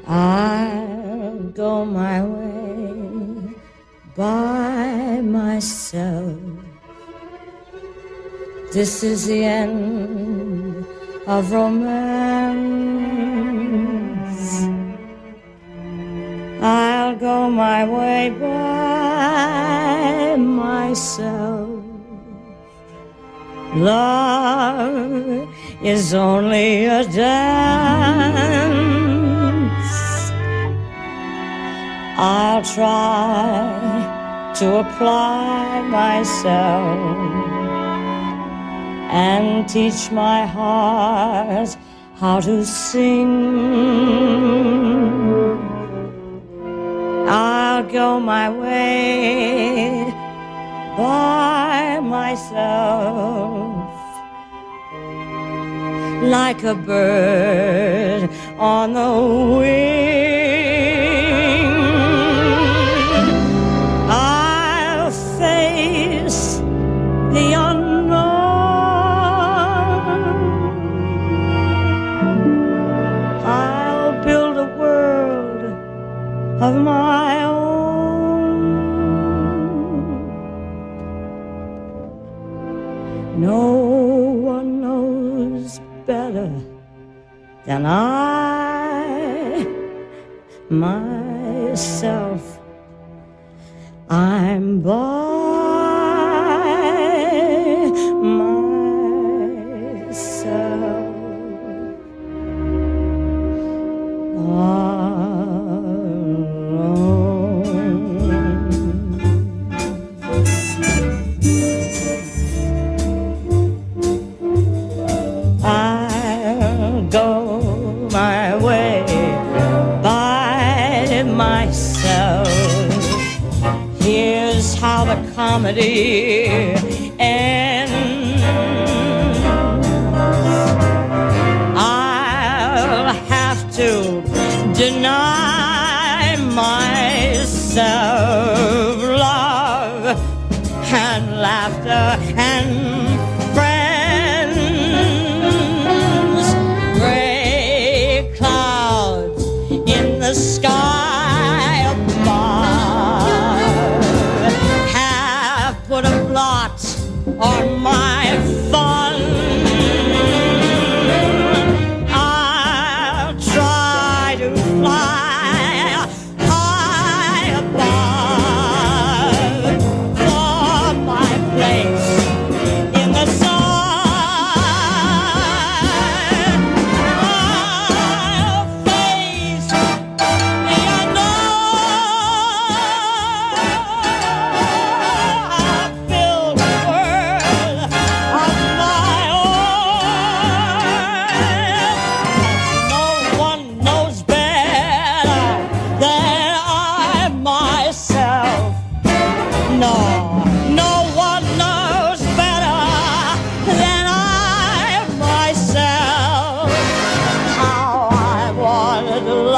I'll go my way by myself. This is the end of romance. I'll go my way by myself. Love is only a dance. I'll try to apply myself and teach my heart how to sing. I'll go my way by myself, like a bird on the wing. I'll face the unknown. I'll build a world of my own. No one knows better than I myself. I'm by myself. I'll go my way by myself. Here's how the comedy ends. I'll have to deny myself love and laughter and the sky above have put a blot on my fun. I'll try to fly high above for my place in the sun. The